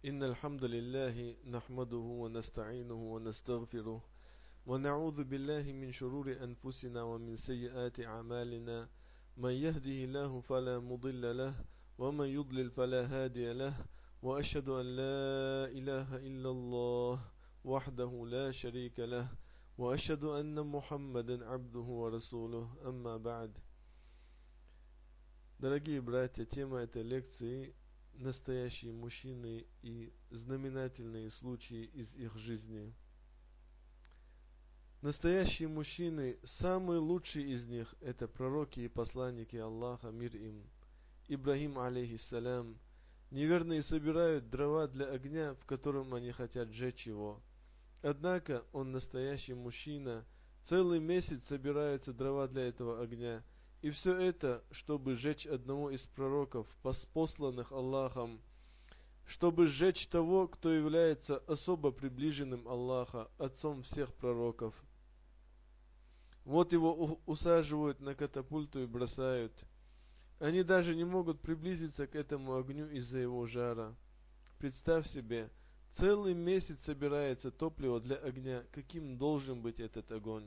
إن الحمد لله نحمده ونستعينه ونستغفره ونعوذ بالله من شرور أنفسنا ومن سيئات أعمالنا من يهده الله فلا مضل له ومن يضلل فلا هادي له وأشهد أن لا إله إلا الله وحده لا شريك له وأشهد أن محمدا عبده ورسوله أما بعد. Дорогие братья, тема этой лекции – настоящие мужчины и знаменательные случаи из их жизни. Настоящие мужчины, самые лучшие из них – это пророки и посланники Аллаха, мир им. Ибрахим, алейхиссалям. Неверные собирают дрова для огня, в котором они хотят сжечь его. Однако он настоящий мужчина, целый месяц собираются дрова для этого огня. И все это, чтобы сжечь одного из пророков, посланных Аллахом, чтобы сжечь того, кто является особо приближенным Аллаха, отцом всех пророков. Вот его усаживают на катапульту и бросают. Они даже не могут приблизиться к этому огню из-за его жара. Представь себе, целый месяц собирается топливо для огня. Каким должен быть этот огонь?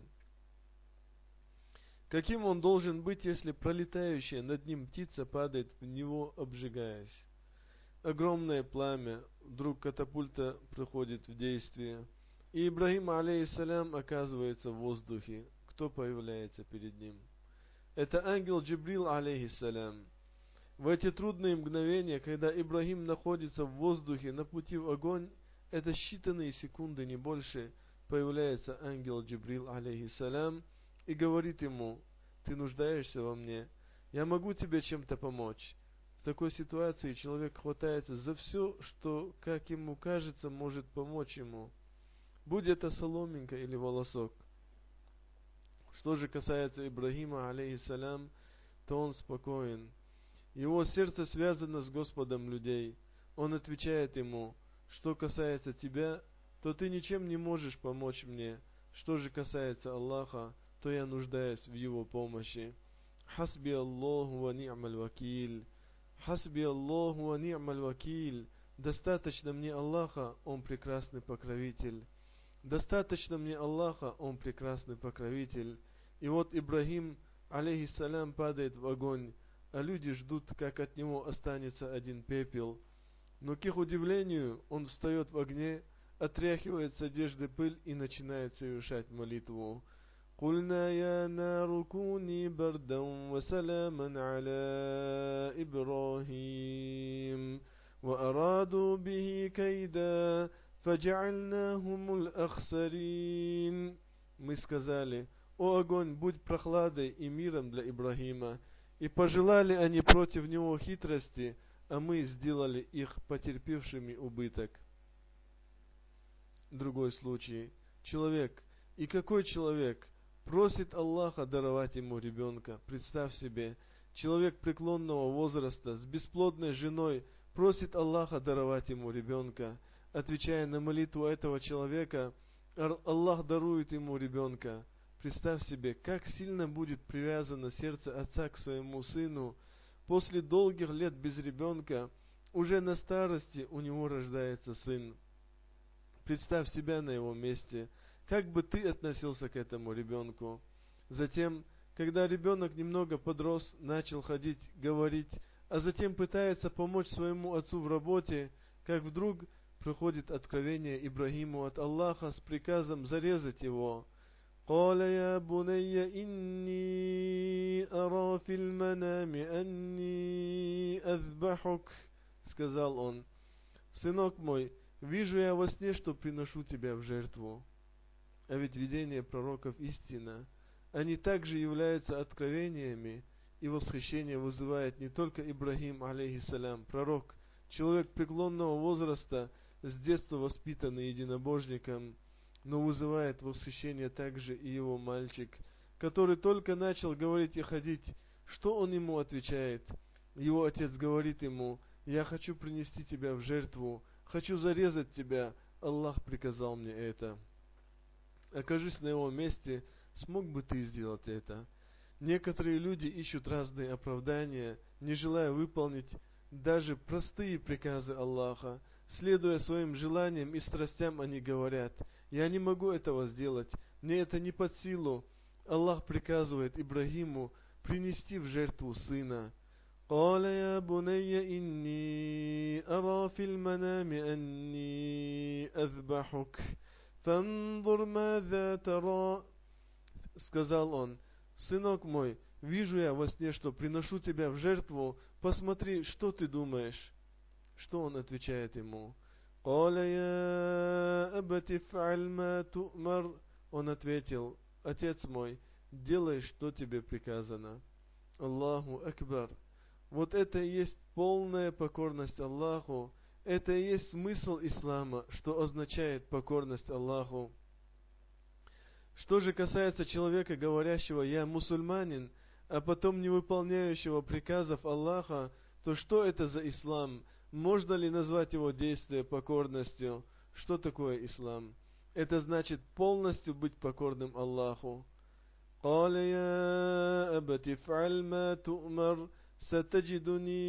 Каким он должен быть, если пролетающая над ним птица падает в него, обжигаясь? Огромное пламя, вдруг катапульта приходит в действие, и Ибрахим, алейхиссалям, оказывается в воздухе. Кто появляется перед ним? Это ангел Джибрил, алейхиссалям. В эти трудные мгновения, когда Ибрахим находится в воздухе на пути в огонь, это считанные секунды, не больше, появляется ангел Джибрил, алейхиссалям, и говорит ему: ты нуждаешься во мне, я могу тебе чем-то помочь. В такой ситуации человек хватается за все, что, как ему кажется, может помочь ему, будь это соломинка или волосок. Что же касается Ибрахима, алейхиссалям, то он спокоен. Его сердце связано с Господом людей. Он отвечает ему: что касается тебя, то ты ничем не можешь помочь мне. Что же касается Аллаха, то я нуждаюсь в его помощи. Хасби Аллаху ва ни'маль вакиль. Хасби Аллаху ва ни'маль вакиль. Достаточно мне Аллаха, Он прекрасный покровитель. Достаточно мне Аллаха, Он прекрасный покровитель. И вот Ибрахим, алейхиссалям, падает в огонь, а люди ждут, как от него останется один пепел. Но к их удивлению, он встает в огне, отряхивает с одежды пыль и начинает совершать молитву. قلنا يا نار كوني بردا وسلاما على إبراهيم وأرادوا به كيدا فجعلناهم الأخسرين. Мы сказали: о огонь, будь прохладой и миром для Ибрахима. И пожелали они против него хитрости, а мы сделали их потерпевшими убыток. Другой случай. Человек, и какой человек, просит Аллаха даровать ему ребенка. Представь себе, человек преклонного возраста с бесплодной женой просит Аллаха даровать ему ребенка. Отвечая на молитву этого человека, Аллах дарует ему ребенка. Представь себе, как сильно будет привязано сердце отца к своему сыну. После долгих лет без ребенка, уже на старости у него рождается сын. Представь себя на его месте. Как бы ты относился к этому ребенку? Затем, когда ребенок немного подрос, начал ходить, говорить, а затем пытается помочь своему отцу в работе, как вдруг приходит откровение Ибрахиму от Аллаха с приказом зарезать его. قال يا بني إني أرى في المنام أني أذبحك. Сказал он: сынок мой, вижу я во сне, что приношу тебя в жертву. А ведь видение пророков истина. Они также являются откровениями, и восхищение вызывает не только Ибрахим, алейхиссалям, пророк, человек преклонного возраста, с детства воспитанный единобожником, но вызывает восхищение также и его мальчик, который только начал говорить и ходить. Что он ему отвечает? Его отец говорит ему: я хочу принести тебя в жертву, хочу зарезать тебя, Аллах приказал мне это. Окажись на его месте, смог бы ты сделать это? Некоторые люди ищут разные оправдания, не желая выполнить даже простые приказы Аллаха. следуя своим желаниям и страстям, они говорят: «Я не могу этого сделать, мне это не под силу». Аллах приказывает Ибрагиму принести в жертву сына. قال يا بني إني أرى في المنام أني أذبحك فانظر ماذا ترى. Сказал он: «Сынок мой, вижу я во сне, что приношу тебя в жертву, посмотри, что ты думаешь». Что он отвечает ему? قال يا أبت افعل ما تؤمر. Он ответил: «Отец мой, делай, что тебе приказано». Аллаху Акбар. Вот это и есть полная покорность Аллаху. Это и есть смысл ислама, что означает покорность Аллаху. Что же касается человека, говорящего «я мусульманин», а потом не выполняющего приказов Аллаха, то что это за ислам? Можно ли назвать его действие покорностью? Что такое ислам? Это значит полностью быть покорным Аллаху. قال يا أبت افعل ما تؤمر ستجدني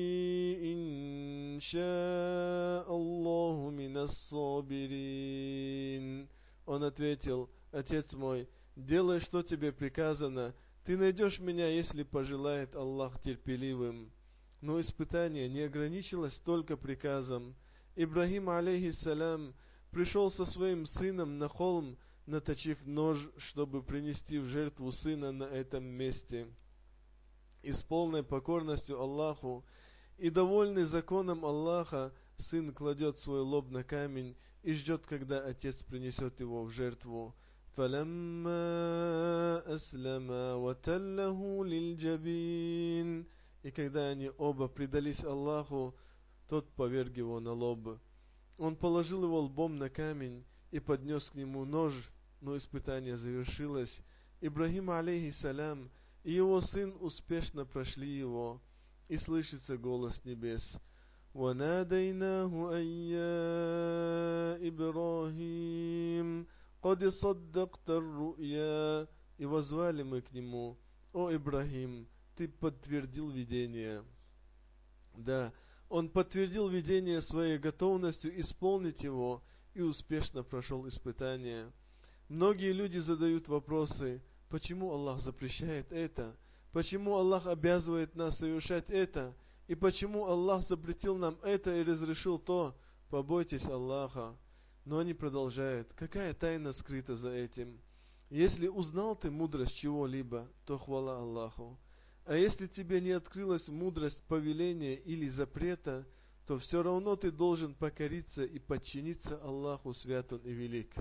إن شاء الله من الصابرين. Он ответил: «Отец мой, делай, что тебе приказано, ты найдешь меня, если пожелает Аллах, терпеливым». Но испытание не ограничилось только приказом. Ибрагим, алейхиссалям, пришел со своим сыном на холм, наточив нож, чтобы принести в жертву сына на этом месте. И с полной покорностью Аллаху и довольный законом Аллаха, сын кладет свой лоб на камень и ждет, когда отец принесет его в жертву. فَلَمَّا أَسْلَمَا وَتَلَّهُ لِلْجَبِينِ. И когда они оба предались Аллаху, тот поверг его на лоб. Он положил его лбом на камень и поднес к нему нож, но испытание завершилось. Ибрагим, алейхиссалям, и его сын успешно прошли его, и слышится голос небес: وَنَادَيْنَاهُ أَن يَا إِبْرَاهِيمُ قَدْ صَدَّقْتَ الرُّؤْيَا. И воззвали мы к нему: «О Ибрагим, ты подтвердил видение». Да, он подтвердил видение своей готовностью исполнить его и успешно прошел испытание. Многие люди задают вопросы: почему Аллах запрещает это? Почему Аллах обязывает нас совершать это? И почему Аллах запретил нам это и разрешил то? Побойтесь Аллаха. Но они продолжают: какая тайна скрыта за этим? Если узнал ты мудрость чего-либо, то хвала Аллаху. А если тебе не открылась мудрость повеления или запрета, то все равно ты должен покориться и подчиниться Аллаху, свят Он и велик.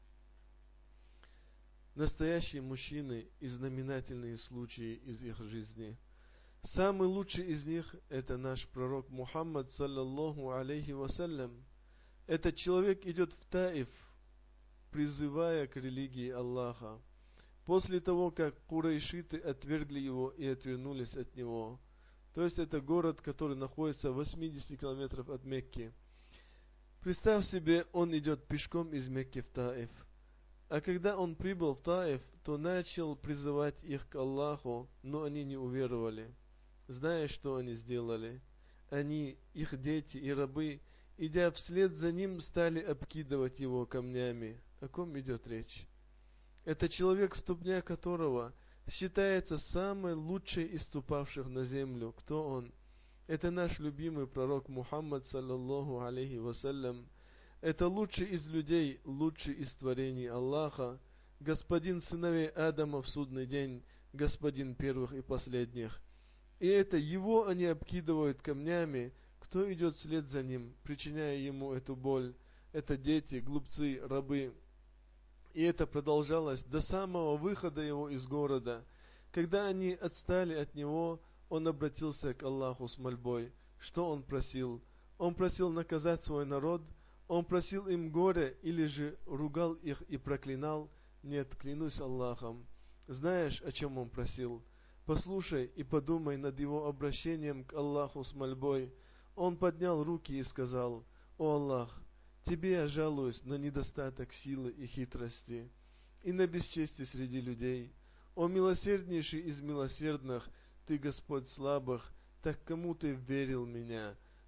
Настоящие мужчины и знаменательные случаи из их жизни. Самый лучший из них – это наш пророк Мухаммад, саллаллаху алейхи вассалям. Этот человек идет в Таиф, призывая к религии Аллаха, после того, как курайшиты отвергли его и отвернулись от него. То есть это город, который находится в 80 километров от Мекки. Представь себе, он идет пешком из Мекки в Таиф. А когда он прибыл в Таиф, то начал призывать их к Аллаху, но они не уверовали. Знаешь, что они сделали? Они, их дети и рабы, идя вслед за ним, стали обкидывать его камнями. О ком идет речь? Это человек, ступня которого считается самой лучшей из ступавших на землю. Кто он? Это наш любимый пророк Мухаммад, саллаллаху алейхи вассалям. Это лучший из людей, лучший из творений Аллаха, господин сыновей Адама в судный день, господин первых и последних. И это его они обкидывают камнями. Кто идет вслед за ним, причиняя ему эту боль? Это дети, глупцы, рабы. И это продолжалось до самого выхода его из города. Когда они отстали от него, он обратился к Аллаху с мольбой. Что он просил? Он просил наказать свой народ, он просил им горе, или же ругал их и проклинал? Нет, клянусь Аллахом. Знаешь, о чем он просил? Послушай и подумай над его обращением к Аллаху с мольбой. Он поднял руки и сказал: «О Аллах, Тебе я жалуюсь на недостаток силы и хитрости, и на бесчестие среди людей. О милосерднейший из милосердных, Ты Господь слабых, так кому Ты верил меня?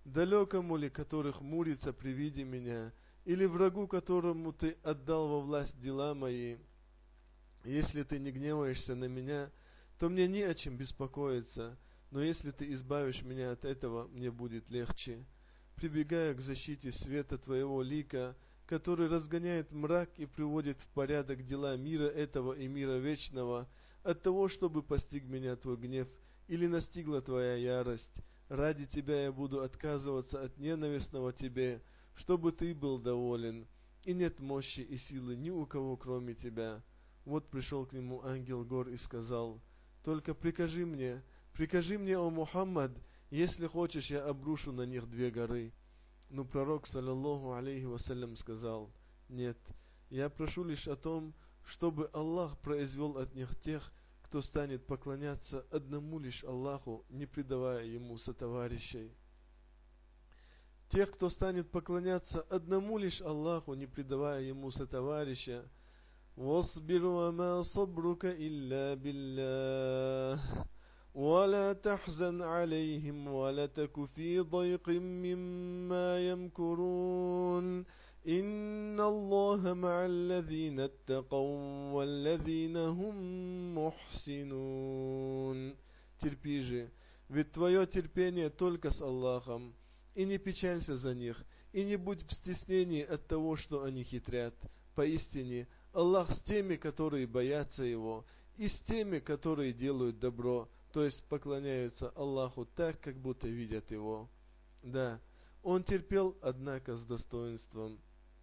далекому ли, который хмурится при виде меня, или врагу, которому ты отдал во власть дела мои? Если ты не гневаешься на меня, то мне не о чем беспокоиться, но если ты избавишь меня от этого, мне будет легче. Прибегаю к защите света твоего лика, который разгоняет мрак и приводит в порядок дела мира этого и мира вечного, от того, чтобы постиг меня твой гнев или настигла твоя ярость. Ради тебя я буду отказываться от ненавистного тебе, чтобы ты был доволен, и нет мощи и силы ни у кого, кроме тебя. Вот пришел к нему ангел гор и сказал: только прикажи мне, о Мухаммад, если хочешь, я обрушу на них 2 горы. Но пророк, саллаллаху алейхи вассалям, сказал: нет, я прошу лишь о том, чтобы Аллах произвел от них тех, кто станет поклоняться одному лишь Аллаху, не предавая ему сотоварищей. Тех, кто станет поклоняться одному лишь Аллаху, не предавая ему сотоварища. واصبر وما صبرك إلا بالله ولا تحزن عليهم ولا تك في ضيق مما يمكرون إن الله مع الذين اتقوا والذين هم محسنون. Терпи же, ведь твое терпение только с Аллахом, и не печалься за них, и не будь в стеснении от того, что они хитрят. Поистине, Аллах с теми, которые боятся Его, и с теми, которые делают добро, то есть поклоняются Аллаху так, как будто видят Его. Да, он терпел, однако, с достоинством.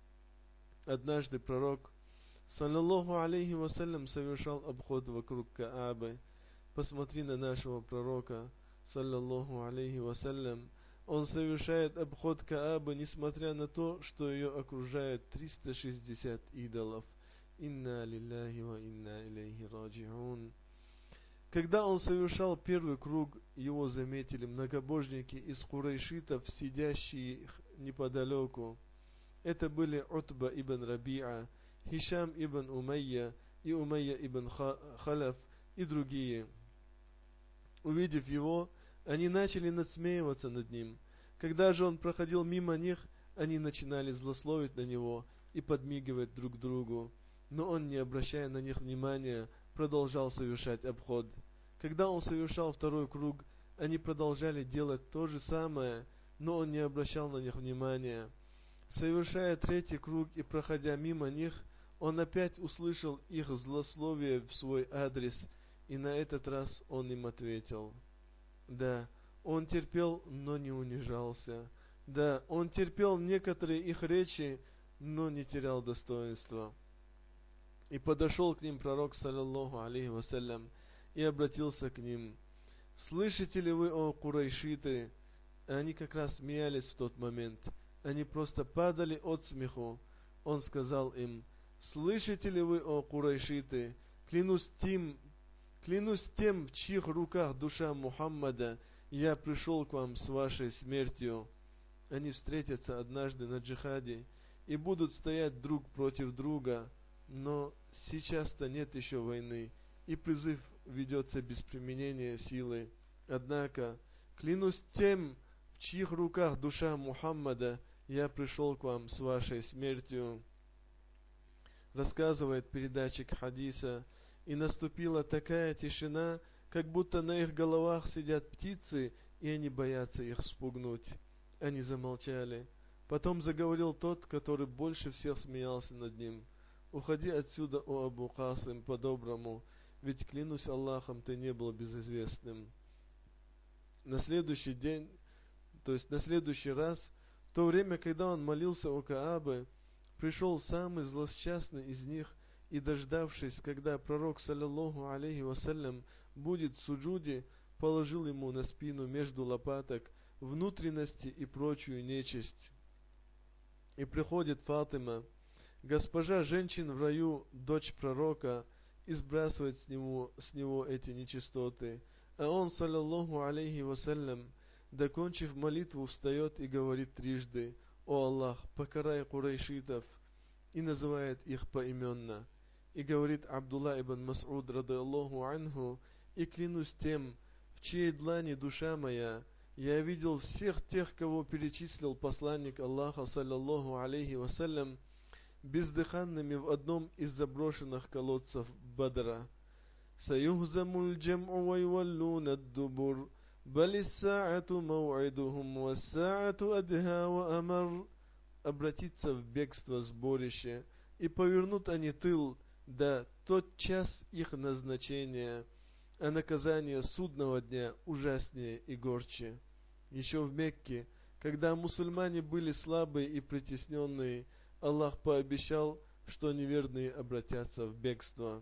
Однажды пророк, саллаллаху алейхи вассалям, совершал обход вокруг Каабы. Посмотри на нашего пророка, саллаллаху алейхи вассалям. Он совершает обход Каабы, несмотря на то, что ее окружает 360 идолов. Инна лилляхи ва инна илейхи раджиун. Когда он совершал первый круг, его заметили многобожники из курайшитов, сидящие неподалеку. Это были Утба ибн Рабиа, Хишам ибн Умайя и Умайя ибн Халяф и другие. Увидев его, они начали надсмеиваться над ним. Когда же он проходил мимо них, они начинали злословить на него и подмигивать друг другу. Но он, не обращая на них внимания, продолжал совершать обход. Когда он совершал второй круг, они продолжали делать то же самое, но он не обращал на них внимания. Совершая третий круг и проходя мимо них, он опять услышал их злословие в свой адрес, и на этот раз он им ответил: да, он терпел, но не унижался. Да, он терпел некоторые их речи, но не терял достоинства. И подошел к ним пророк, саллаллаху алейхи вассалям, и обратился к ним: слышите ли вы, о курайшиты? Они как раз смеялись в тот момент. Они просто падали от смеху. Он сказал им: слышите ли вы, о курайшиты? Клянусь тем, в чьих руках душа Мухаммада, я пришел к вам с вашей смертью. Они встретятся однажды на джихаде и будут стоять друг против друга, но сейчас-то нет еще войны, и призыв ведется без применения силы. Однако, клянусь тем, в чьих руках душа Мухаммада, я пришел к вам с вашей смертью. Рассказывает передатчик хадиса: и наступила такая тишина, как будто на их головах сидят птицы, и они боятся их спугнуть. Они замолчали. Потом заговорил тот, который больше всех смеялся над ним: уходи отсюда, о Абу Касим, по-доброму, ведь, клянусь Аллахом, ты не был безызвестным. На следующий день, то есть на следующий раз, в то время, когда он молился у Каабы, пришел самый злосчастный из них, и, дождавшись, когда пророк, саллаллаху алейхи вассалям, будет в суджуде, положил ему на спину между лопаток внутренности и прочую нечисть. И приходит Фатима, госпожа женщин в раю, дочь пророка, и сбрасывает с него эти нечистоты. А он, саллаллаху алейхи вассалям, докончив молитву, встает и говорит трижды: «О Аллах, покарай курайшитов», и называет их поименно. И говорит Абдулла ибн Мас'уд, радаллаху анху: и клянусь тем, в чьей длани душа моя, я видел всех тех, кого перечислил посланник Аллаха, саллаллаху алейхи вассалям, бездыханными в одном из заброшенных колодцев Бадра. «Саюхзамуль джам'у ва юваллуна ад-дубур, балис са'ату мау'идухум ва са'ату адха ва амар». Обратится в бегство сборище, и повернут они тыл, да тот час их назначения, а наказание судного дня ужаснее и горче. Еще в Мекке, когда мусульмане были слабые и притесненные, Аллах пообещал, что неверные обратятся в бегство.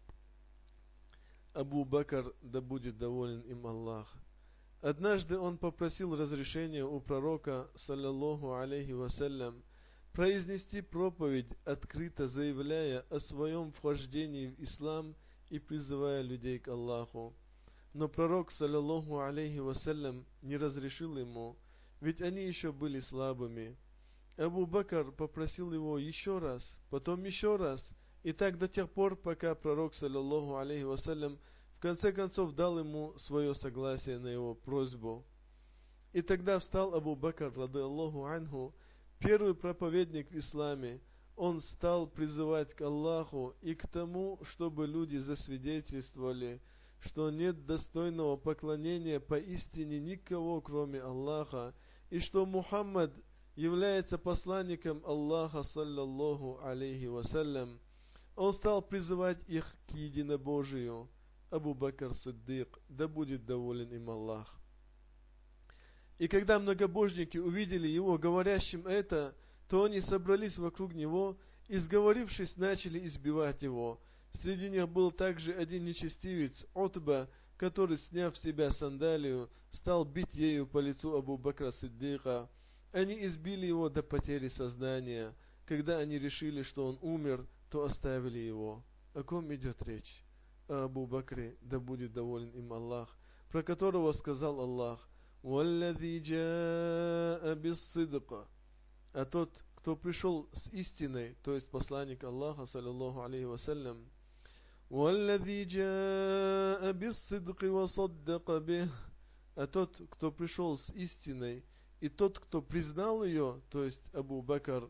Абу Бакр, да будет доволен им Аллах. Однажды он попросил разрешения у пророка, саллаллаху алейхи вассалям, произнести проповедь, открыто заявляя о своем вхождении в ислам и призывая людей к Аллаху. Но пророк, саллаллаху алейхи вассалям, не разрешил ему, ведь они еще были слабыми. Абу Бакр попросил его еще раз, потом еще раз, и так до тех пор, пока пророк, саллаллаху алейхи вассалям, в конце концов дал ему свое согласие на его просьбу. И тогда встал Абу Бакр, рады Аллаху анху, первый проповедник в исламе. Он стал призывать к Аллаху и к тому, чтобы люди засвидетельствовали, что нет достойного поклонения поистине никого, кроме Аллаха, и что Мухаммад является посланником Аллаха, саллаллаху алейхи вассалям. Он стал призывать их к единобожию. Абу Бакр Сиддик, да будет доволен им Аллах. И когда многобожники увидели его говорящим это, то они собрались вокруг него и, сговорившись, начали избивать его. Среди них был также один нечестивец, Утба, который, сняв с себя сандалию, стал бить ею по лицу Абу Бакра Сиддика. Они избили его до потери сознания. Когда они решили, что он умер, то оставили его. О ком идет речь? О Абу Бакре, да будет доволен им Аллах, про которого сказал Аллах: «Валлади джаа биссидка». А тот, кто пришел с истиной, то есть посланник Аллаха, саллаллаху алейхи вассалям, «Валлади джаа биссидки ва саддака бих». А тот, кто пришел с истиной, и тот, кто признал ее, то есть Абу Бакр,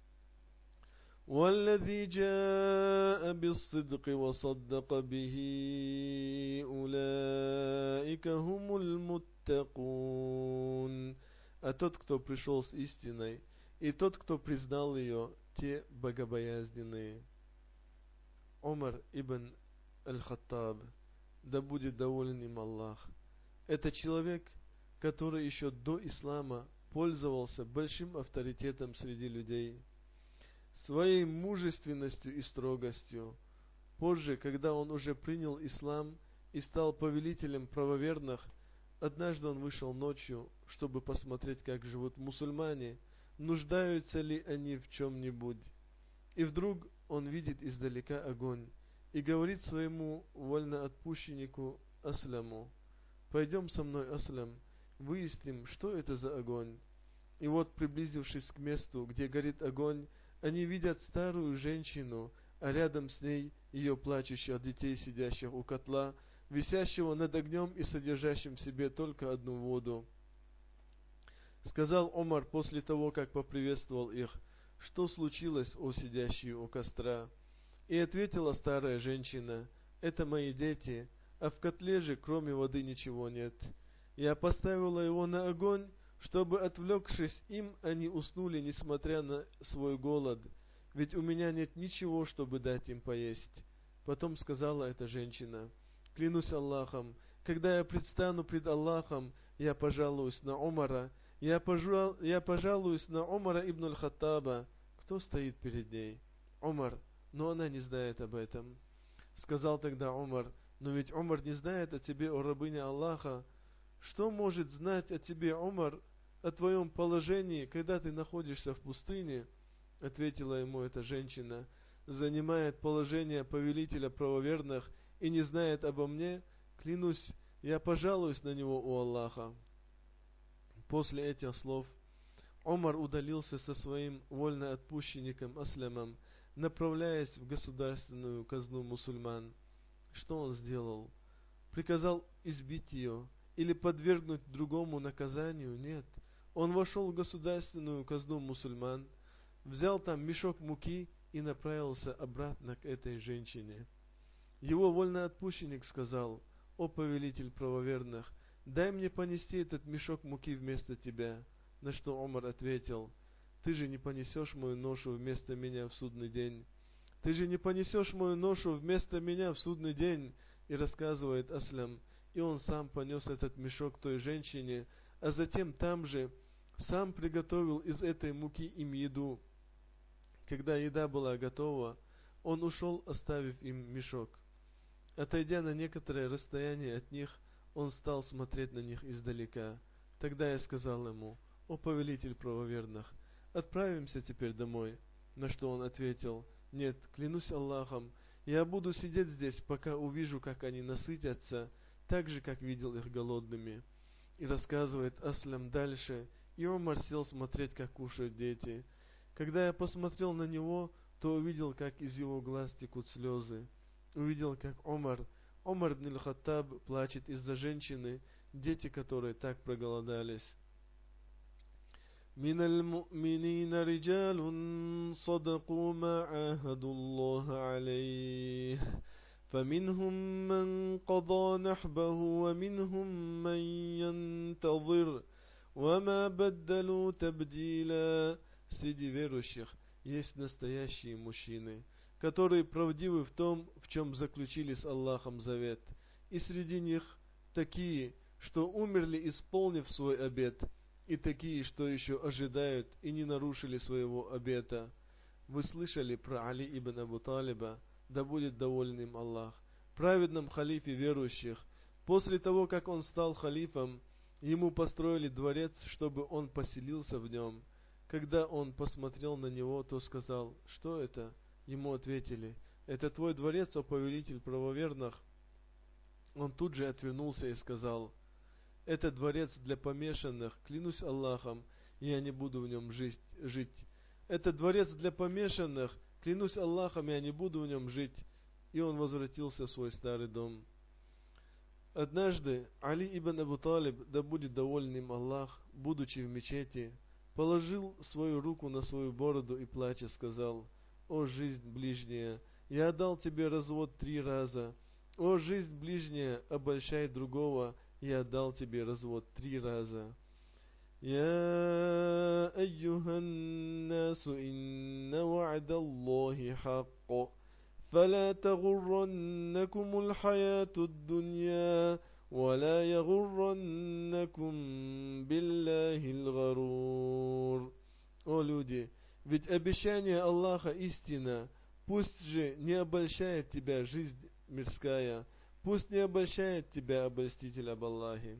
والذي جاء بالصدق وصدق به أولئك هم المتقون. А тот, кто пришел с истиной, и тот, кто признал ее, те богобоязненные. Умар ибн Аль-Хаттаб, да будет доволен им Аллах. Это человек, который еще до ислама пользовался большим авторитетом среди людей, своей мужественностью и строгостью. Позже, когда он уже принял ислам и стал повелителем правоверных, однажды он вышел ночью, чтобы посмотреть, как живут мусульмане, нуждаются ли они в чем-нибудь. И вдруг он видит издалека огонь и говорит своему вольноотпущеннику Асляму: «Пойдем со мной, Аслям, выясним, что это за огонь». И вот, приблизившись к месту, где горит огонь, они видят старую женщину, а рядом с ней ее плачущих детей, сидящих у котла, висящего над огнем и содержащим в себе только одну воду. Сказал Омар после того, как поприветствовал их: «Что случилось, о сидящие у костра?» И ответила старая женщина: «Это мои дети, а в котле же кроме воды ничего нет. Я поставила его на огонь, чтобы, отвлекшись им, они уснули, несмотря на свой голод, ведь у меня нет ничего, чтобы дать им поесть». Потом сказала эта женщина: «Клянусь Аллахом, когда я предстану пред Аллахом, я пожалуюсь на Умара, я пожалуюсь на Умара ибн Аль-Хаттаба». Кто стоит перед ней? Умар, но она не знает об этом. Сказал тогда Умар: «Но ведь Умар не знает о тебе, о рабыне Аллаха. Что может знать о тебе Умар, о твоем положении, когда ты находишься в пустыне?» Ответила ему эта женщина: «Занимает положение повелителя правоверных и не знает обо мне, клянусь, я пожалуюсь на него у Аллаха». После этих слов Умар удалился со своим вольноотпущенником Аслямом, направляясь в государственную казну мусульман. Что он сделал? Приказал избить ее или подвергнуть другому наказанию? Нет. Он вошел в государственную казну мусульман, взял там мешок муки и направился обратно к этой женщине. Его вольноотпущенник сказал: «О повелитель правоверных, дай мне понести этот мешок муки вместо тебя». На что Умар ответил: «Ты же не понесешь мою ношу вместо меня в судный день. Ты же не понесешь мою ношу вместо меня в судный день». И рассказывает Аслям, и он сам понес этот мешок той женщине, а затем там же сам приготовил из этой муки им еду. Когда еда была готова, он ушел, оставив им мешок. Отойдя на некоторое расстояние от них, он стал смотреть на них издалека. Тогда я сказал ему: «О повелитель правоверных, отправимся теперь домой». На что он ответил: «Нет, клянусь Аллахом, я буду сидеть здесь, пока увижу, как они насытятся, так же, как видел их голодными». И рассказывает Аслям дальше: и Умар сел смотреть, как кушают дети. Когда я посмотрел на него, то увидел, как из его глаз текут слезы. Увидел, как Умар ибн Хаттаб плачет из-за женщины, дети которой так проголодались. من المؤمنين رجال صدقوا ما عاهدوا الله عليه فمنهم من قضى نحبه ومنهم من ينتظر وما بدلوا تبديلا. Среди верующих есть настоящие мужчины, которые правдивы в том, в чем заключили с Аллахом завет. И среди них такие, что умерли, исполнив свой обет, и такие, что еще ожидают и не нарушили своего обета. Вы слышали про Али ибн Абу Талиба, да будет доволен им Аллах, праведном халифе верующих. После того, как он стал халифом, ему построили дворец, чтобы он поселился в нем. Когда он посмотрел на него, то сказал: «Что это?» Ему ответили: «Это твой дворец, о повелитель правоверных». Он тут же отвернулся и сказал: «Это дворец для помешанных, клянусь Аллахом, я не буду в нем жить. Это дворец для помешанных, клянусь Аллахом, я не буду в нем жить». И он возвратился в свой старый дом. Однажды Али ибн Абу Талиб, да будет доволен им Аллах, будучи в мечети, положил свою руку на свою бороду и, плача, сказал: «О жизнь ближняя, я дал тебе развод 3 раза. О жизнь ближняя, обольщай другого, я дал тебе развод 3 раза». يا أيها الناس إن وعد الله حق فلا تغرنكم الحياة الدنيا ولا يغرنكم بالله الغرور. О люди, ведь обещание Аллаха истина, пусть же не обольщает тебя жизнь мирская, пусть не обольщает тебя обольститель об Аллахе.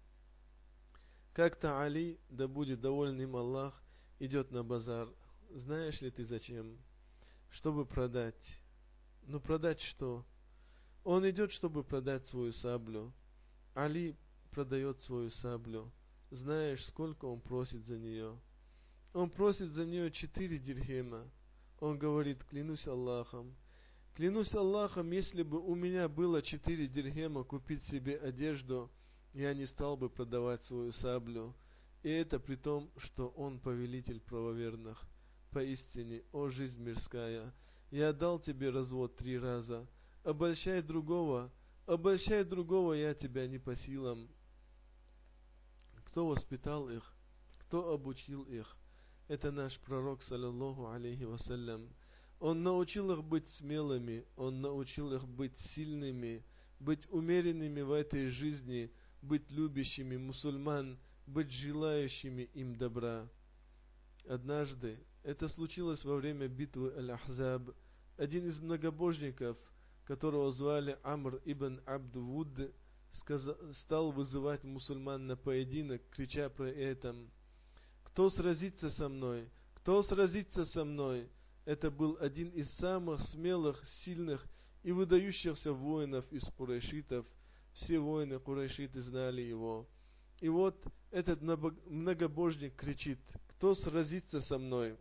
Как-то Али, да будет доволен им Аллах, идет на базар. Знаешь ли ты зачем? Чтобы продать. Но продать что? Он идет, чтобы продать свою саблю. Али продает свою саблю. Знаешь, сколько он просит за нее? Он просит за нее 4 дирхема. Он говорит: клянусь Аллахом, если бы у меня было 4 дирхема купить себе одежду, я не стал бы продавать свою саблю. И это при том, что он повелитель правоверных. Поистине, о жизнь мирская, я дал тебе развод 3 раза. Обольщай другого, я тебя не по силам. Кто воспитал их? Кто обучил их? Это наш пророк, саллаллаху алейхи вассалям. Он научил их быть смелыми, он научил их быть сильными, быть умеренными в этой жизни, быть любящими мусульман, быть желающими им добра. Однажды, это случилось во время битвы Аль-Ахзаб, один из многобожников, которого звали Амр ибн Абд-Вуд, стал вызывать мусульман на поединок, крича при этом: «Кто сразится со мной? Кто сразится со мной?» Это был один из самых смелых, сильных и выдающихся воинов из курайшитов. Все воины курайшиты знали его. И вот этот многобожник кричит: «Кто сразится со мной?»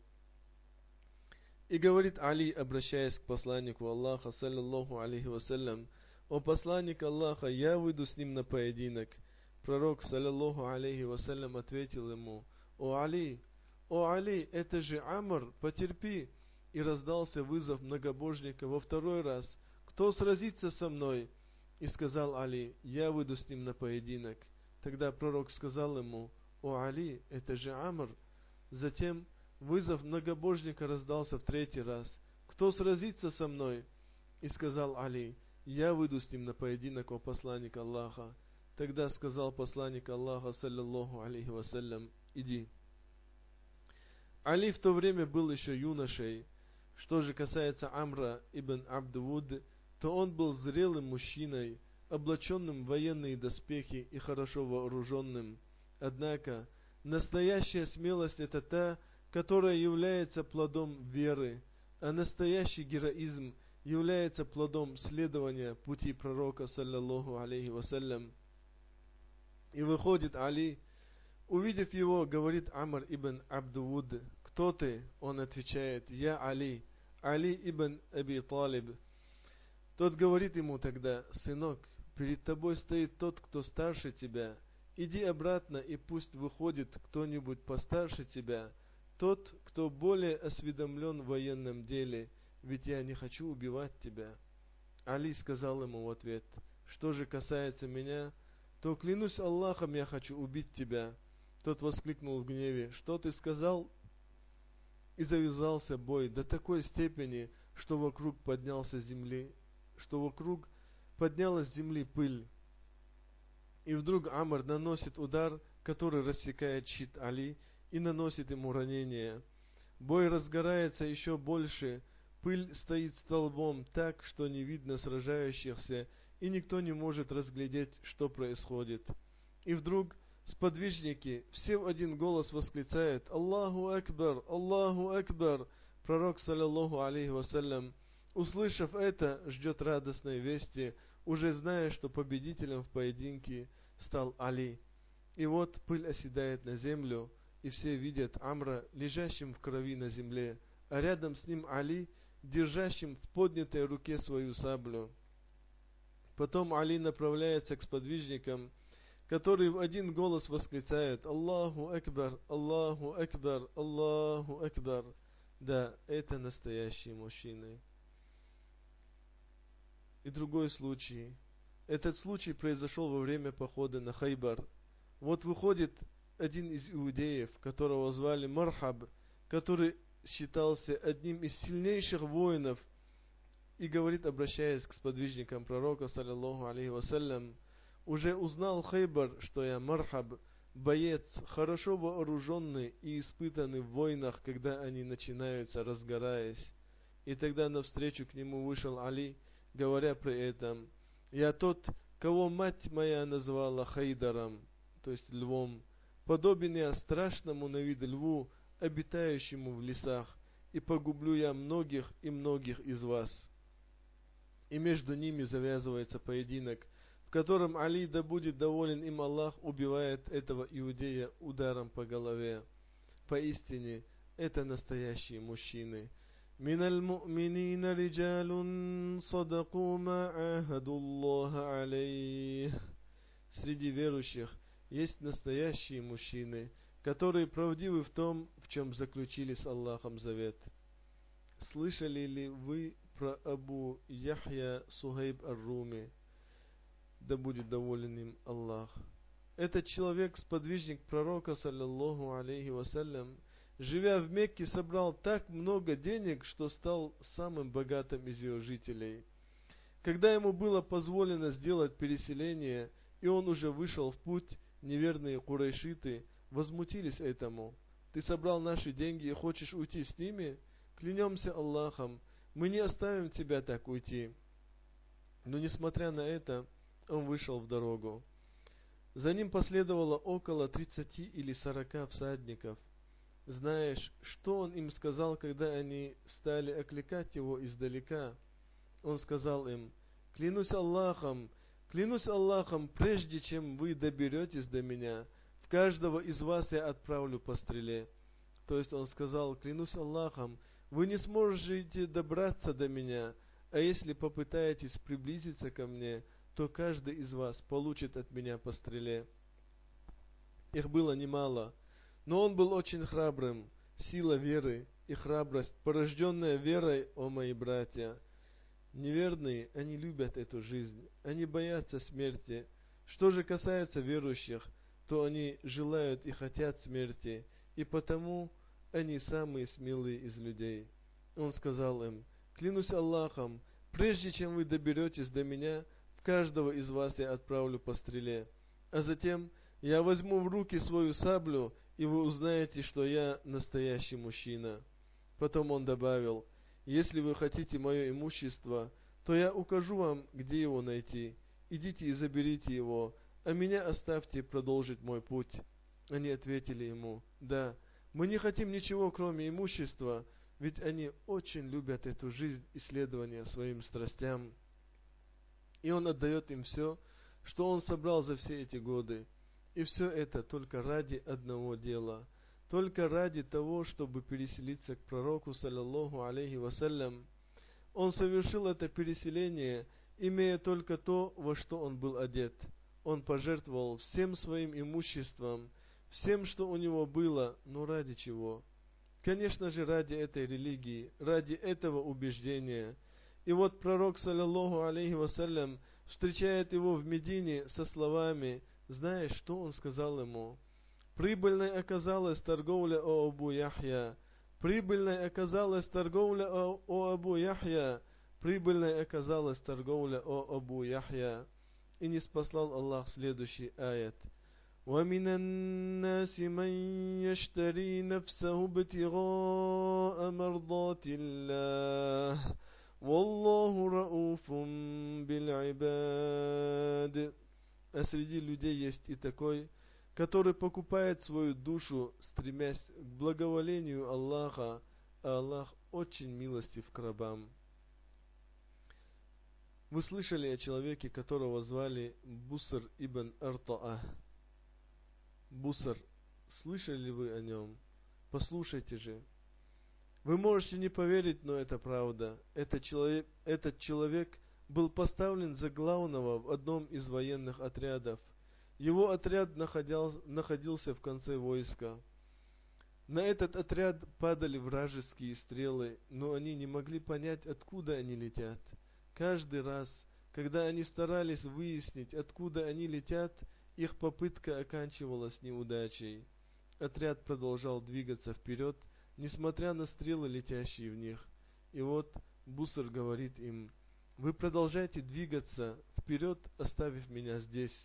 И говорит Али, обращаясь к посланнику Аллаха, саллаллаху алейхи вассалям: «О посланник Аллаха, я выйду с ним на поединок». Пророк, саллиллаху алейхи вассалям, ответил ему: о Али, это же Амр, потерпи. И раздался вызов многобожника во второй раз: кто сразится со мной? И сказал Али: я выйду с ним на поединок. Тогда пророк сказал ему: о Али, это же Амр. Затем вызов многобожника раздался в третий раз: кто сразится со мной? И сказал Али: я выйду с ним на поединок, о посланник Аллаха. Тогда сказал посланник Аллаха, саллиллаху алейхи вассалям: иди. Али в то время был еще юношей. Что же касается Амра ибн Абд-Вуд, то он был зрелым мужчиной, облаченным в военные доспехи и хорошо вооруженным. Однако, настоящая смелость — это та, которая является плодом веры, а настоящий героизм является плодом следования пути пророка, саллиллаху алейхи вассалям. И выходит Али, увидев его, говорит Амр ибн Абд-Вуд: кто ты? Он отвечает: я Али ибн Аби Талиб. Тот говорит ему тогда: сынок, перед тобой стоит тот, кто старше тебя. Иди обратно, и пусть выходит кто-нибудь постарше тебя, тот, кто более осведомлен в военном деле, ведь я не хочу убивать тебя. Али сказал ему в ответ: что же касается меня, то клянусь Аллахом, я хочу убить тебя. Тот воскликнул в гневе: что ты сказал? И завязался бой до такой степени, что вокруг поднялась с земли пыль. И вдруг Амр наносит удар, который рассекает щит Али и наносит ему ранение. Бой разгорается еще больше, пыль стоит столбом так, что не видно сражающихся, и никто не может разглядеть, что происходит. И вдруг сподвижники все в один голос восклицают: Аллаху Акбар, Аллаху Акбар. Пророк, саллиллаху алейхи вассалям, услышав это, ждет радостной вести, уже зная, что победителем в поединке стал Али. И вот пыль оседает на землю, и все видят Амра, лежащим в крови на земле, а рядом с ним Али, держащим в поднятой руке свою саблю. Потом Али направляется к сподвижникам, которые в один голос восклицают: Аллаху Акбар, Аллаху Акбар, Аллаху Акбар. Да, это настоящие мужчины. И другой случай. Этот случай произошел во время похода на Хайбар. Вот выходит один из иудеев, которого звали Мархаб, который считался одним из сильнейших воинов, и говорит, обращаясь к сподвижникам пророка, саллиллаху алейхи вассалям: уже узнал Хайбар, что я Мархаб, боец, хорошо вооруженный и испытанный в войнах, когда они начинаются, разгораясь. И тогда навстречу к нему вышел Али, говоря при этом: я тот, кого мать моя назвала Хайдаром, то есть львом, подобен я страшному на вид льву, обитающему в лесах, и погублю я многих и многих из вас. И между ними завязывается поединок, в котором Али, да будет доволен им Аллах, убивает этого иудея ударом по голове. Поистине, это настоящие мужчины. من المؤمنين رجال صدقوا ما عاهدوا الله عليه. Среди верующих есть настоящие мужчины, которые правдивы в том, в чем заключили с Аллахом завет. Слышали ли вы про Абу Яхья Сухайб ар-Руми? Да будет доволен им Аллах. Этот человек, сподвижник пророка, саллиллаху алейхи вассалям, живя в Мекке, собрал так много денег, что стал самым богатым из ее жителей. Когда ему было позволено сделать переселение, и он уже вышел в путь, неверные курайшиты возмутились этому. Ты собрал наши деньги и хочешь уйти с ними? Клянемся Аллахом, мы не оставим тебя так уйти. Но несмотря на это, он вышел в дорогу. За ним последовало около 30 или 40 всадников. Знаешь, что он им сказал, когда они стали окликать его издалека? Он сказал им: клянусь Аллахом, прежде чем вы доберетесь до меня, в каждого из вас я отправлю по стреле. То есть он сказал: клянусь Аллахом, вы не сможете добраться до меня, а если попытаетесь приблизиться ко мне, то каждый из вас получит от меня по стреле. Их было немало, но он был очень храбрым. Сила веры и храбрость, порожденная верой, о мои братья. Неверные, они любят эту жизнь, они боятся смерти. Что же касается верующих, то они желают и хотят смерти, и потому они самые смелые из людей. Он сказал им: клянусь Аллахом, прежде чем вы доберетесь до меня, в каждого из вас я отправлю по стреле. А затем я возьму в руки свою саблю, и вы узнаете, что я настоящий мужчина. Потом он добавил: если вы хотите мое имущество, то я укажу вам, где его найти. Идите и заберите его, а меня оставьте продолжить мой путь. Они ответили ему: да, мы не хотим ничего, кроме имущества, ведь они очень любят эту жизнь исследования своим страстям. И он отдает им все, что он собрал за все эти годы. И все это только ради одного дела, только ради того, чтобы переселиться к пророку, саллаллаху алейхи вассалям. Он совершил это переселение, имея только то, во что он был одет. Он пожертвовал всем своим имуществом, всем, что у него было, но ради чего? Конечно же, ради этой религии, ради этого убеждения. И вот пророк, саллаллаху алейхи вассалям, встречает его в Медине со словами: знаешь, что он сказал ему? Прибыльной оказалась торговля, о Абу Яхья. Прибыльной оказалась торговля, о Абу Яхья. Прибыльной оказалась торговля, о Абу Яхья. И ниспослал Аллах следующий аят: وَمِنَ النَّاسِ مَن يَشْتَرِي نَفْسَهُ ابْتِغَاءَ مَرْضَاتِ اللَّهِ وَاللَّهُ رَءُوفٌ بِالْعِبَادِ. А среди людей есть и такой, который покупает свою душу, стремясь к благоволению Аллаха, а Аллах очень милостив к рабам. Вы слышали о человеке, которого звали Буср ибн Артаа? Буср, слышали ли вы о нем? Послушайте же. Вы можете не поверить, но это правда. Этот человек был поставлен за главного в одном из военных отрядов. Его отряд находился в конце войска. На этот отряд падали вражеские стрелы, но они не могли понять, откуда они летят. Каждый раз, когда они старались выяснить, откуда они летят, их попытка оканчивалась неудачей. Отряд продолжал двигаться вперед, несмотря на стрелы, летящие в них. И вот Буср говорит им: вы продолжайте двигаться вперед, оставив меня здесь.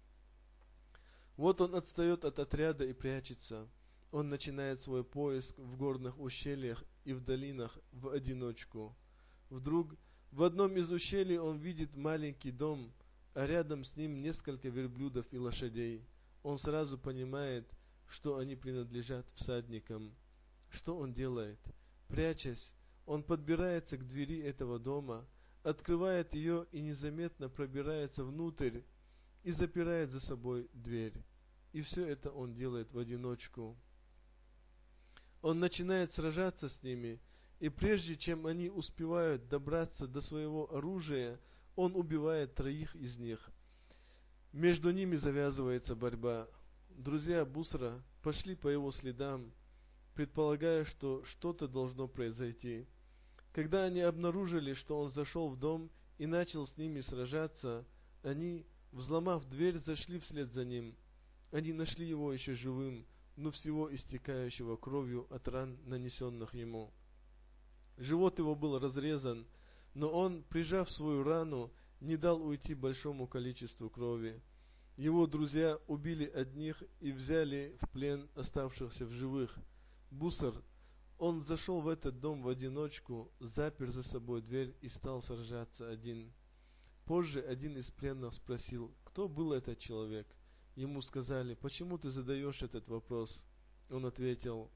Вот он отстает от отряда и прячется. Он начинает свой поиск в горных ущельях и в долинах в одиночку. Вдруг в одном из ущелий он видит маленький дом, а рядом с ним несколько верблюдов и лошадей. Он сразу понимает, что они принадлежат всадникам. Что он делает? Прячась, он подбирается к двери этого дома, открывает ее и незаметно пробирается внутрь и запирает за собой дверь. И все это он делает в одиночку. Он начинает сражаться с ними, и прежде чем они успевают добраться до своего оружия, он убивает 3 из них. Между ними завязывается борьба. Друзья Бусра пошли по его следам, предполагая, что что-то должно произойти. Когда они обнаружили, что он зашел в дом и начал с ними сражаться, они, взломав дверь, зашли вслед за ним. Они нашли его еще живым, но всего истекающего кровью от ран, нанесенных ему. Живот его был разрезан, но он, прижав свою рану, не дал уйти большому количеству крови. Его друзья убили одних и взяли в плен оставшихся в живых. Буср, он зашел в этот дом в одиночку, запер за собой дверь и стал сражаться один. Позже один из пленных спросил, кто был этот человек. Ему сказали: почему ты задаешь этот вопрос? Он ответил: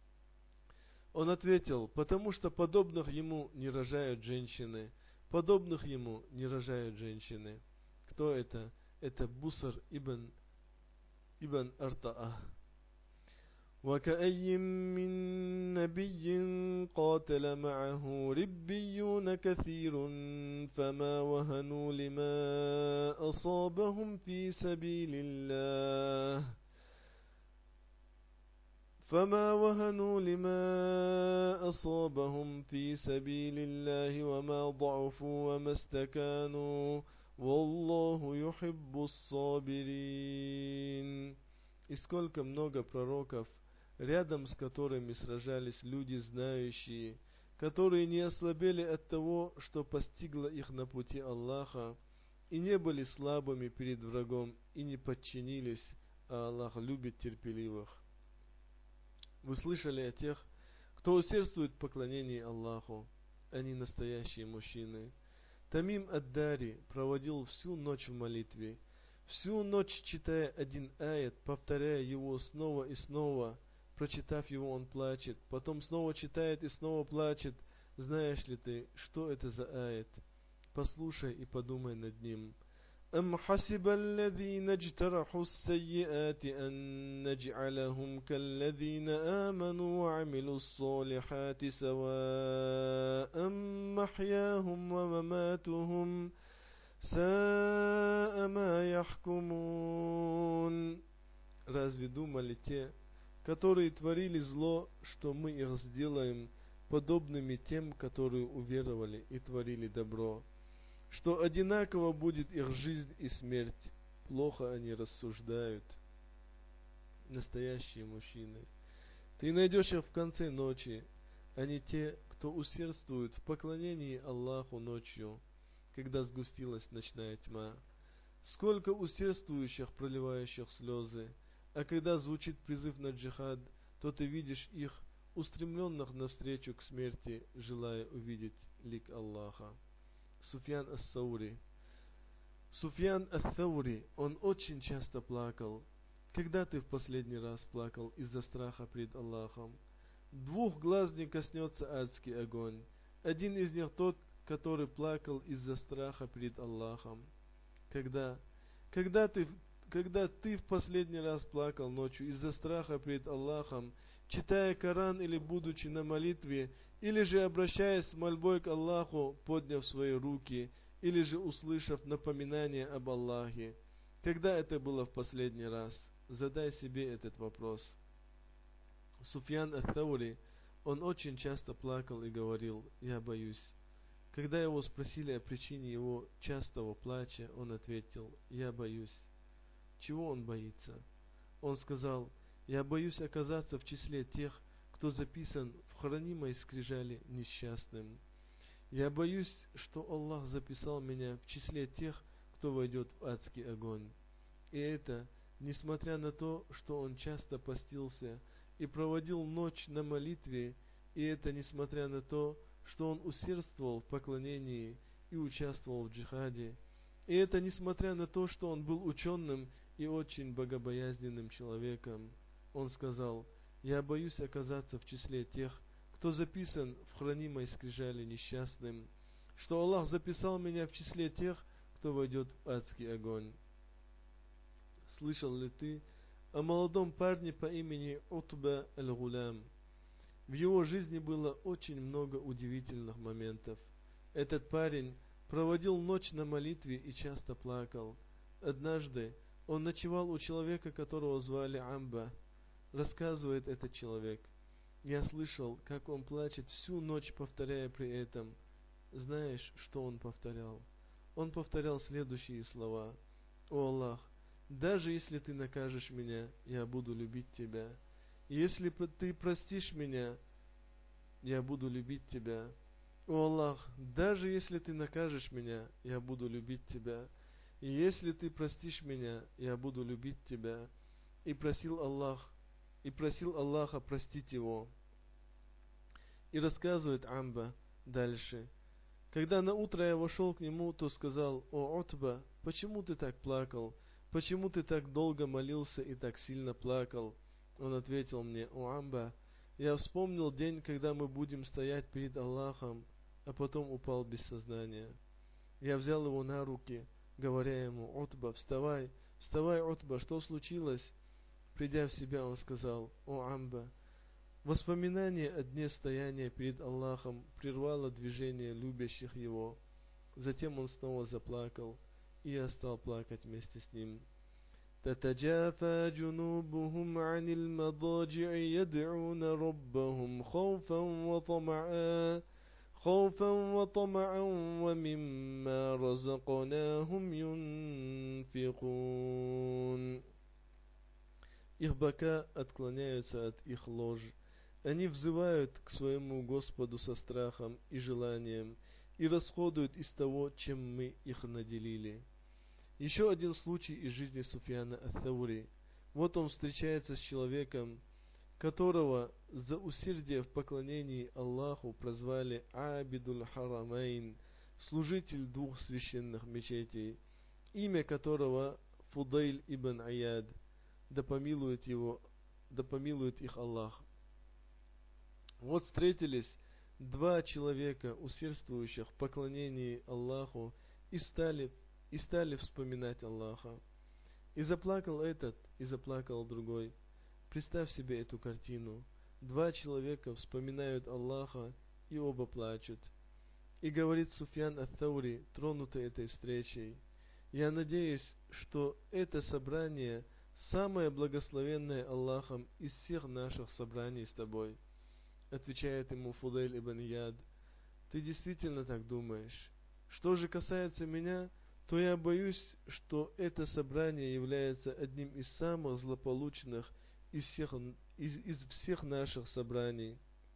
потому что подобных ему не рожают женщины. Подобных ему не рожают женщины. Кто это? Это Буср ибн Артаа. وَكَأَيٍّ مِّن نَّبِيٍّ قَاتَلَ مَعَهُ رِبِّيُّونَ كَثِيرٌ فَمَا وَهَنُوا لِمَا أَصَابَهُمْ فِي سَبِيلِ اللَّهِ فما وهنوا لما أصابهم في سبيل الله وما ضعفوا وما استكانوا والله يحب الصابرين. И сколько много пророков, рядом с которыми сражались люди знающие, которые не ослабели от того, что постигло их на пути Аллаха, и не были слабыми перед врагом, и не подчинились, а Аллах любит терпеливых. Вы слышали о тех, кто усердствует в поклонении Аллаху. Они настоящие мужчины. Тамим ад-Дари проводил всю ночь в молитве, всю ночь читая один аят, повторяя его снова и снова. Прочитав его, он плачет, потом снова читает и снова плачет. Знаешь ли ты, что это за аят? Послушай и подумай над ним. أم حسب الذين اجترحوا السيئات أن نجعلهم كالذين آمنوا وعملوا الصالحات سواء محياهم ومماتهم ساء ما يحكمون. Разве думали те, которые творили зло, что мы их сделаем подобными тем, которые уверовали и творили добро, что одинаково будет их жизнь и смерть? Плохо они рассуждают. Настоящие мужчины. Ты найдешь их в конце ночи. Они те, кто усердствует в поклонении Аллаху ночью, когда сгустилась ночная тьма. Сколько усердствующих, проливающих слезы. А когда звучит призыв на джихад, то ты видишь их, устремленных навстречу к смерти, желая увидеть лик Аллаха. Суфьян ас-Саури. Суфьян ас-Саури, он очень часто плакал. Когда ты в последний раз плакал из-за страха пред Аллахом? Двух глаз не коснется адский огонь. Один из них тот, который плакал из-за страха пред Аллахом. Когда ты в последний раз плакал ночью из-за страха пред Аллахом, читая Коран или будучи на молитве, или же обращаясь с мольбой к Аллаху, подняв свои руки, или же услышав напоминание об Аллахе? Когда это было в последний раз? Задай себе этот вопрос. Суфьян ат-Таури, он очень часто плакал и говорил: «Я боюсь». Когда его спросили о причине его частого плача, он ответил: «Я боюсь». Чего он боится? Он сказал: «Я боюсь оказаться в числе тех, кто записан в хранимой скрижали несчастным. Я боюсь, что Аллах записал меня в числе тех, кто войдет в адский огонь». И это, несмотря на то, что он часто постился и проводил ночь на молитве, и это, несмотря на то, что он усердствовал в поклонении и участвовал в джихаде, и это, несмотря на то, что он был ученым и очень богобоязненным человеком. Он сказал: «Я боюсь оказаться в числе тех, кто записан в хранимой скрижали несчастным, что Аллах записал меня в числе тех, кто войдет в адский огонь». Слышал ли ты о молодом парне по имени Утба аль-Гулям? В его жизни было очень много удивительных моментов. Этот парень проводил ночь на молитве и часто плакал. Однажды он ночевал у человека, которого звали Амба. Рассказывает этот человек: «Я слышал, как он плачет всю ночь, повторяя при этом». Знаешь, что он повторял? Он повторял следующие слова: «О Аллах, даже если ты накажешь меня, я буду любить тебя. Если ты простишь меня, я буду любить тебя. О Аллах, даже если ты накажешь меня, я буду любить тебя. И если ты простишь меня, я буду любить тебя». И просил Аллаха простить его. И рассказывает Амба дальше: «Когда на утро я вошел к нему, то сказал: „О Утба, почему ты так плакал? Почему ты так долго молился и так сильно плакал?“ Он ответил мне: „О Амба, я вспомнил день, когда мы будем стоять перед Аллахом“, а потом упал без сознания. Я взял его на руки, говоря ему: „Утба, вставай, вставай, Утба, что случилось?“ Придя в себя, он сказал: „О Амба, воспоминание о дне стояния перед Аллахом прервало движение любящих его“. Затем он снова заплакал, и я стал плакать вместе с ним. تتجافى جنوبهم عن المضاجع يدعون ربهم خوفا وطمعا ومما رزقناهم ينفقون. Их бока отклоняются от их лож. Они взывают к своему Господу со страхом и желанием и расходуют из того, чем мы их наделили. Еще один случай из жизни Суфьяна ат-Таури. Вот он встречается с человеком, которого за усердие в поклонении Аллаху прозвали Абидуль Харамайн, служитель двух священных мечетей, имя которого Фудайль ибн Аяд, да помилует их Аллах. Вот встретились два человека, усердствующих в поклонении Аллаху, и стали вспоминать Аллаха. И заплакал этот, и заплакал другой. Представь себе эту картину. Два человека вспоминают Аллаха, и оба плачут. И говорит Суфьян ат-Таури, тронутый этой встречей: я надеюсь, что это собрание самое благословенное Аллахом из всех наших собраний с тобой. Отвечает ему Фудайль ибн Яд: ты действительно так думаешь? Что же касается меня, то я боюсь, что это собрание является одним из самых злополучных из всех наших собраний.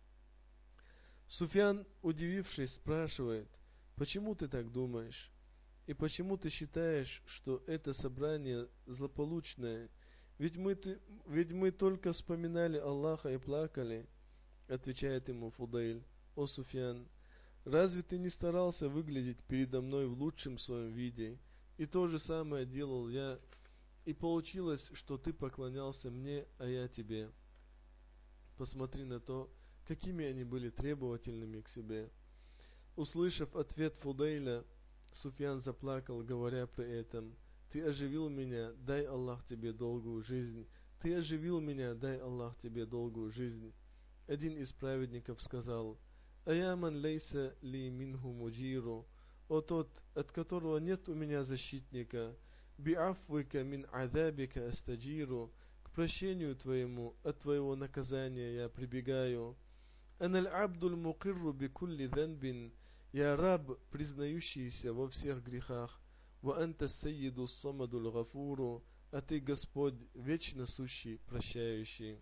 Суфьян, удивившись, спрашивает: почему ты так думаешь? И почему ты считаешь, что это собрание злополучное? Ведь мы только вспоминали Аллаха и плакали. Отвечает ему Фудайль: о Суфьян, разве ты не старался выглядеть передо мной в лучшем своем виде? И то же самое делал я, и получилось, что ты поклонялся мне, а я тебе. Посмотри на то, какими они были требовательными к себе. Услышав ответ Фудайля, Суфьян заплакал, говоря при этом: ты оживил меня, дай Аллах тебе долгую жизнь. Ты оживил меня, дай Аллах тебе долгую жизнь. Один из праведников сказал: «Аяман лейса ли минху муджиру», о тот, от которого нет у меня защитника, би'афвика мин азабика астаджиру, к прощению твоему от твоего наказания я прибегаю. Аналь абдуль мукирру бикулли данбин, я раб, признающийся во всех грехах. Ва анта сайиду самадуль гафуру, а ты Господь, вечно сущий, прощающий.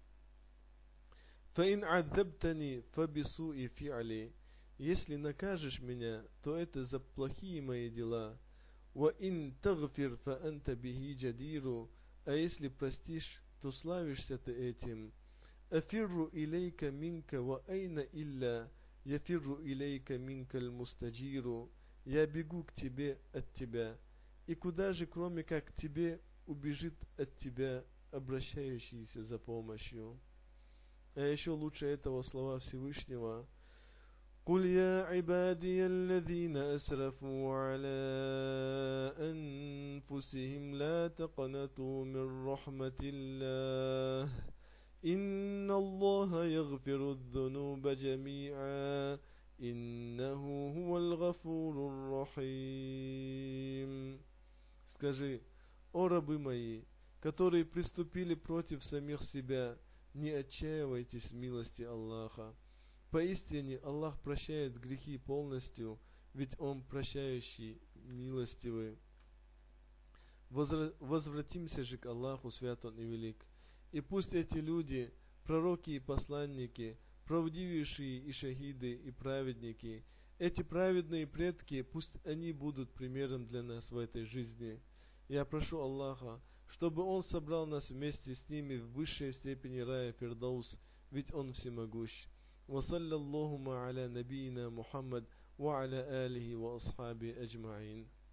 فإن عذبتني فبسوء فعلي, если накажешь меня, то это за плохие мои дела. وإن تغفر فأنت به جدير, а если простишь, то славишься ты этим. أفر إليك منك وأين إلا يفر إليك منك المستجير, я бегу к тебе от тебя, и куда же, кроме как к тебе, убежит от тебя обращающийся за помощью. А еще лучше этого слова Всевышнего: قُلْ يَا عِبَادِيَ الَّذِينَ أَسْرَفُوا عَلَىٰ أَنفُسِهِمْ لَا تَقْنَطُوا مِنْ رَحْمَةِ اللَّهِ إِنَّ اللَّهَ يَغْفِرُ الذُّنُوبَ جَمِيعًا إِنَّهُ هُوَ الْغَفُورُ الرَّحِيمُ. Скажи: о рабы мои, которые приступили против самих себя, не отчаивайтесь в милости Аллаха. Поистине Аллах прощает грехи полностью, ведь Он прощающий, милостивый. Возвратимся же к Аллаху, свят Он и велик. И пусть эти люди, пророки и посланники, правдивейшие и шахиды и праведники, эти праведные предки, пусть они будут примером для нас в этой жизни. Я прошу Аллаха, чтобы Он собрал нас вместе с ними в высшей степени рая Фирдаус, ведь Он всемогущ. وصلى اللهم على نبينا محمد وعلى آله وأصحابه أجمعين.